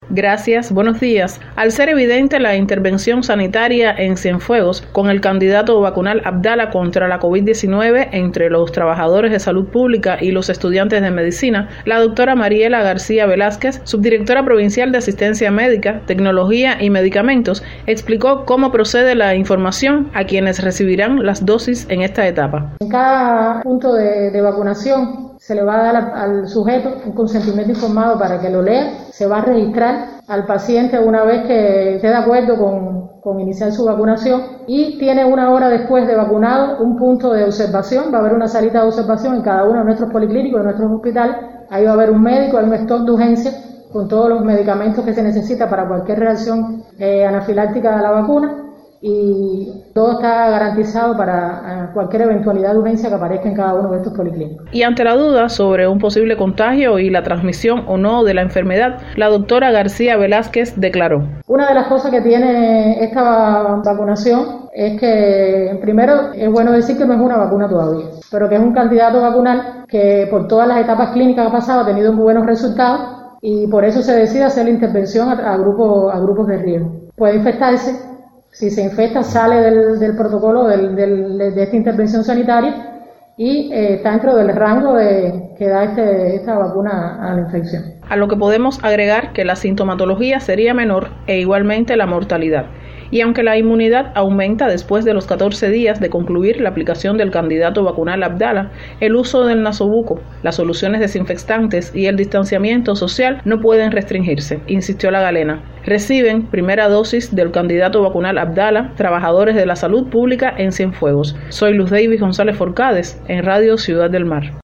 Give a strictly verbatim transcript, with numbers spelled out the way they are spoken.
Gracias, buenos días. Al ser evidente la intervención sanitaria en Cienfuegos con el candidato vacunal Abdala contra la COVID diecinueve entre los trabajadores de salud pública y los estudiantes de medicina, la doctora Mariela García Velázquez, subdirectora provincial de Asistencia Médica, Tecnología y Medicamentos, explicó cómo procede la información a quienes recibirán las dosis en esta etapa. En cada punto de, de vacunación se le va a dar al sujeto un consentimiento informado para que lo lea, se va a registrar al paciente una vez que esté de acuerdo con, con iniciar su vacunación y tiene una hora después de vacunado un punto de observación, va a haber una salita de observación en cada uno de nuestros policlínicos, de nuestros hospitales, ahí va a haber un médico, hay un stock de urgencia con todos los medicamentos que se necesita para cualquier reacción eh, anafiláctica a la vacuna. Y todo está garantizado para cualquier eventualidad de urgencia que aparezca en cada uno de estos policlínicos. Y ante la duda sobre un posible contagio y la transmisión o no de la enfermedad, la doctora García Velázquez declaró: Una de las cosas que tiene esta vacunación es que, primero, es bueno decir que no es una vacuna todavía, pero que es un candidato vacunal que por todas las etapas clínicas que ha pasado ha tenido muy buenos resultados y por eso se decide hacer la intervención a, a, grupos, a grupos de riesgo. Puede infectarse. Si se infecta, sale del, del protocolo del, del, de esta intervención sanitaria y eh, está dentro del rango de, que da este, esta vacuna a la infección. A lo que podemos agregar que la sintomatología sería menor e igualmente la mortalidad. Y aunque la inmunidad aumenta después de los catorce días de concluir la aplicación del candidato vacunal Abdala, el uso del nasobuco, las soluciones desinfectantes y el distanciamiento social no pueden restringirse, insistió la galena. Reciben primera dosis del candidato vacunal Abdala trabajadores de la salud pública en Cienfuegos. Soy Luz Davis González Forcades, en Radio Ciudad del Mar.